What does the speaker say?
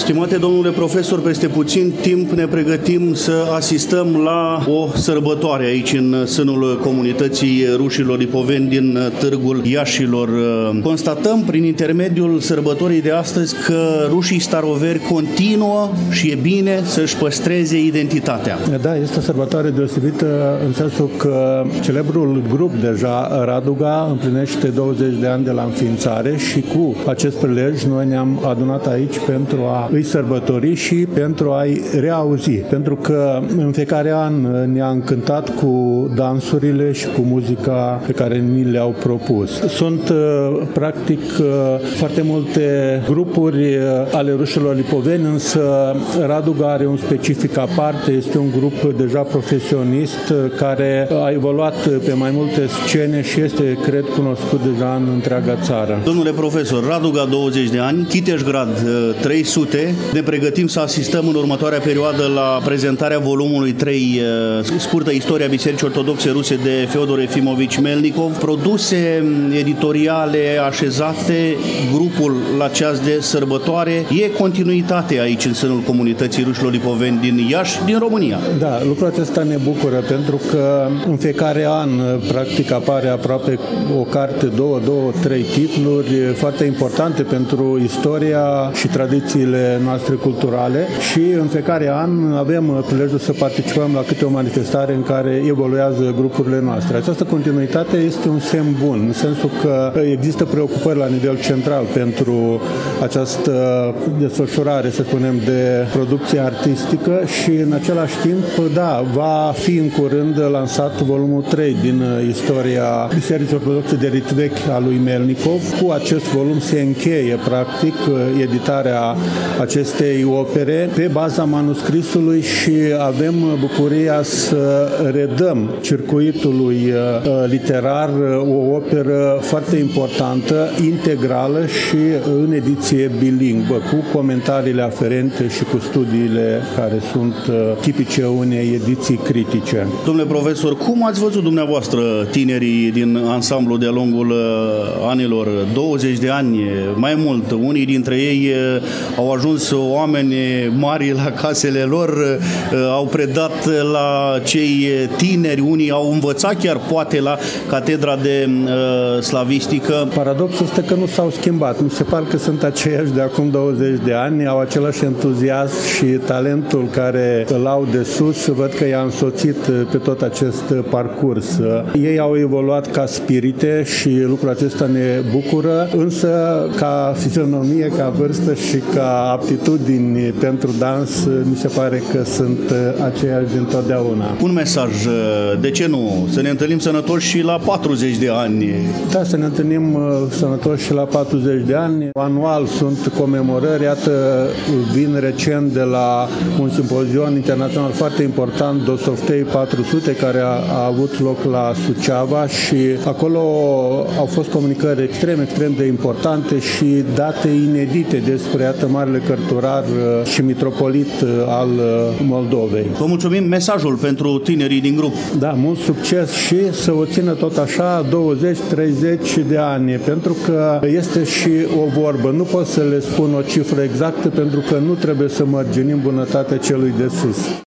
Stimate domnule profesor, peste puțin timp ne pregătim să asistăm la o sărbătoare aici în sânul comunității rușilor lipoveni din Târgul Iașilor. Constatăm prin intermediul sărbătorii de astăzi că rușii staroveri continuă și e bine să-și păstreze identitatea. Da, este o sărbătoare deosebită în sensul că celebrul grup deja Raduga împlinește 20 de ani de la înființare și cu acest prilej noi ne-am adunat aici pentru a îi sărbători și pentru a-i reauzi. Pentru că în fiecare an ne-a încântat cu dansurile și cu muzica pe care ni le-au propus. Sunt practic foarte multe grupuri ale rușilor lipoveni, însă Raduga are un specific aparte, este un grup deja profesionist care a evoluat pe mai multe scene și este, cred, cunoscut deja în întreaga țară. Domnule profesor, Raduga 20 de ani, Chiteșgrad 300, ne pregătim să asistăm în următoarea perioadă la prezentarea volumului 3, scurtă istoria Bisericii Ortodoxe Ruse de Feodor Efimovici Melnikov, produse editoriale așezate, grupul la ceas de sărbătoare, e continuitate aici în sânul comunității rușilor lipoveni din Iași, din România. Da, lucrul acesta ne bucură pentru că în fiecare an practic apare aproape o carte, două, trei titluri foarte importante pentru istoria și tradițiile noastre culturale și în fiecare an avem prilejul să participăm la câte o manifestare în care evoluează grupurile noastre. Această continuitate este un semn bun, în sensul că există preocupări la nivel central pentru această desfășurare, să spunem, de producție artistică și în același timp, da, va fi în curând lansat volumul 3 din istoria Bisericii Ortodoxe de Rit Vechi a lui Melnikov. Cu acest volum se încheie, practic, editarea acestei opere pe baza manuscrisului și avem bucuria să redăm circuitului literar o operă foarte importantă, integrală și în ediție bilingvă, cu comentariile aferente și cu studiile care sunt tipice unei ediții critice. Domnule profesor, cum ați văzut dumneavoastră tinerii din ansamblu de-a lungul anilor? 20 de ani, mai mult, unii dintre ei au ajuns oameni mari la casele lor, au predat la cei tineri, unii au învățat chiar poate la catedra de slavistică. Paradoxul este că nu s-au schimbat. Mi se pare că sunt aceiași de acum 20 de ani, au același entuziasm și talentul care îl au de sus, văd că i-a însoțit pe tot acest parcurs. Ei au evoluat ca spirite și lucrul acesta ne bucură, însă ca fizionomie, ca vârstă și ca aptitudini pentru dans, mi se pare că sunt aceiași dintotdeauna. Un mesaj, de ce nu? Să ne întâlnim sănătoși și la 40 de ani. Da, să ne întâlnim sănătoși și la 40 de ani. Anual sunt comemorări, iată, vin recent de la un simpozion internațional foarte important, Dostoftei 400, care a avut loc la Suceava și acolo au fost comunicări extrem de importante și date inedite despre, iată, marele cărturar și mitropolit al Moldovei. Vă mulțumim. Mesajul pentru tinerii din grup. Da, mult succes și să o țină tot așa 20-30 de ani, pentru că este și o vorbă. Nu pot să le spun o cifră exactă pentru că nu trebuie să mărginim bunătatea celui de sus.